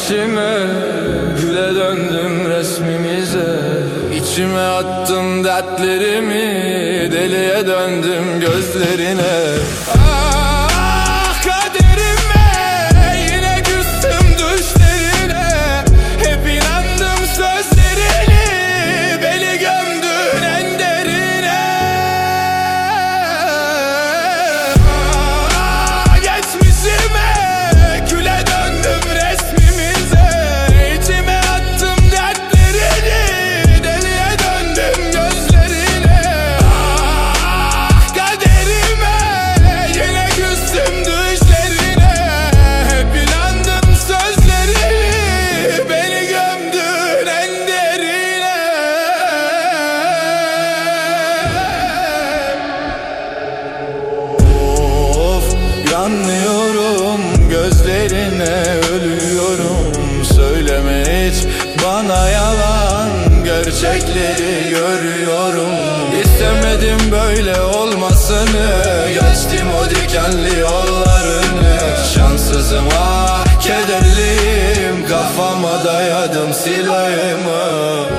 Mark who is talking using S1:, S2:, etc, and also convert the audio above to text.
S1: içime, güle döndüm resmimize. İçime attım dertlerimi, deliye döndüm gözlerine. Ah kaderime, yine küstüm düşlerine. Hep inandım sözlerine, beni gömdün en derine. Ah geçmişime, küle döndüm resmimize. İçime attım dertlerini, deliye döndüm gözlerine. Ah kaderime, yine küstüm düşlerine. Hep inandım sözlerine, beni gömdün en derine. Of yanlıyorum gözlerine, ölüyorum. Söyleme hiç bana yalan, gerçekleri görüyorum. İstemedim böyle olmasını, geçtim o dikenli yollarını. Şanssızım ah kederliyim, kafama dayadım silahımı.